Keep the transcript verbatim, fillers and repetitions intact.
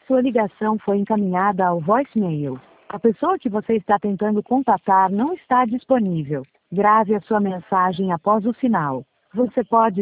Sua ligação foi encaminhada ao voicemail. A pessoa que você está tentando contatar não está disponível. Grave a sua mensagem após o sinal. Você pode